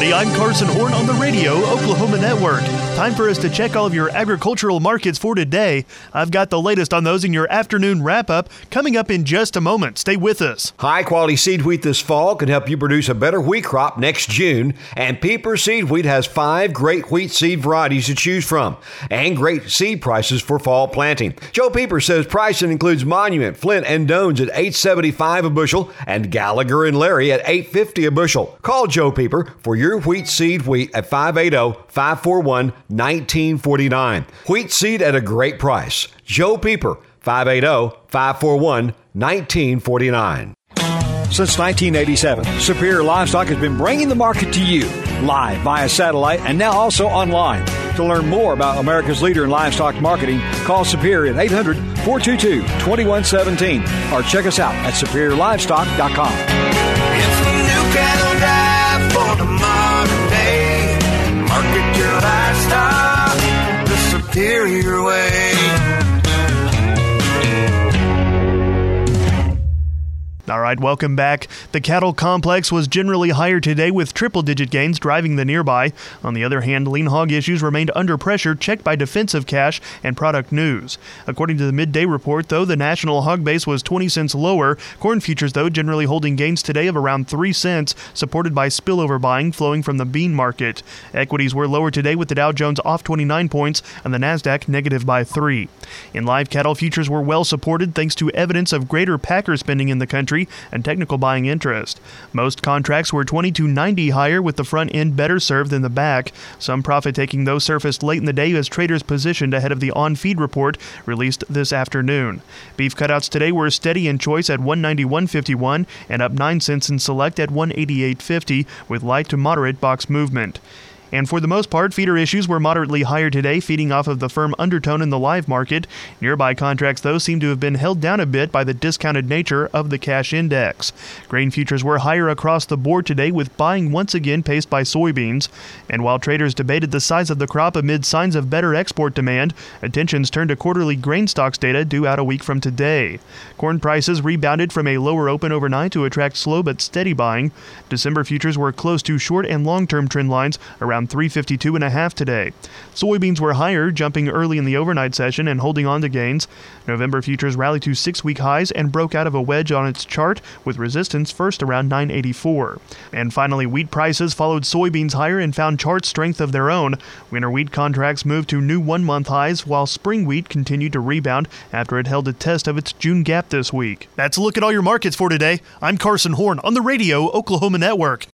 Hey, I'm Carson Horn on the Radio Oklahoma Network. Time for us to check all of your agricultural markets for today. I've got the latest on those in your afternoon wrap-up coming up in just a moment. Stay with us. High-quality seed wheat this fall can help you produce a better wheat crop next June, and Pieper Seed Wheat has 5 great wheat seed varieties to choose from and great seed prices for fall planting. Joe Pieper says pricing includes Monument, Flint, and Doanes at $8.75 a bushel and Gallagher and Larry at $8.50 a bushel. Call Joe Pieper for your wheat seed wheat at 580-541-1949. Wheat seed at a great price. Joe Pieper, 580-541-1949. Since 1987, Superior Livestock has been bringing the market to you live via satellite and now also online. To learn more about America's leader in livestock marketing, call Superior at 800-422-2117 or check us out at superiorlivestock.com. It's the new cattle drive for the modern day. Market your livestock the Superior way. All right, welcome back. The cattle complex was generally higher today with triple-digit gains driving the nearby. On the other hand, lean hog issues remained under pressure, checked by Defensive Cash and Product News. According to the midday report, though, the national hog base was 20 cents lower. Corn futures, though, generally holding gains today of around 3 cents, supported by spillover buying flowing from the bean market. Equities were lower today with the Dow Jones off 29 points and the Nasdaq negative by 3. In live cattle, futures were well supported thanks to evidence of greater packer spending in the country and technical buying interest. Most contracts were 20 to 90 higher, with the front end better served than the back. Some profit-taking, though, surfaced late in the day as traders positioned ahead of the on-feed report released this afternoon. Beef cutouts today were steady in choice at $191.51 and up 9 cents in select at $188.50, with light to moderate box movement. And for the most part, feeder issues were moderately higher today, feeding off of the firm undertone in the live market. Nearby contracts, though, seem to have been held down a bit by the discounted nature of the cash index. Grain futures were higher across the board today, with buying once again paced by soybeans. And while traders debated the size of the crop amid signs of better export demand, attentions turned to quarterly grain stocks data due out a week from today. Corn prices rebounded from a lower open overnight to attract slow but steady buying. December futures were close to short and long-term trend lines around 352.5 today. Soybeans were higher, jumping early in the overnight session and holding on to gains. November futures rallied to 6-week highs and broke out of a wedge on its chart, with resistance first around 984. And finally, wheat prices followed soybeans higher and found chart strength of their own. Winter wheat contracts moved to new one-month highs, while spring wheat continued to rebound after it held a test of its June gap this week. That's a look at all your markets for today. I'm Carson Horn on the Radio Oklahoma Network.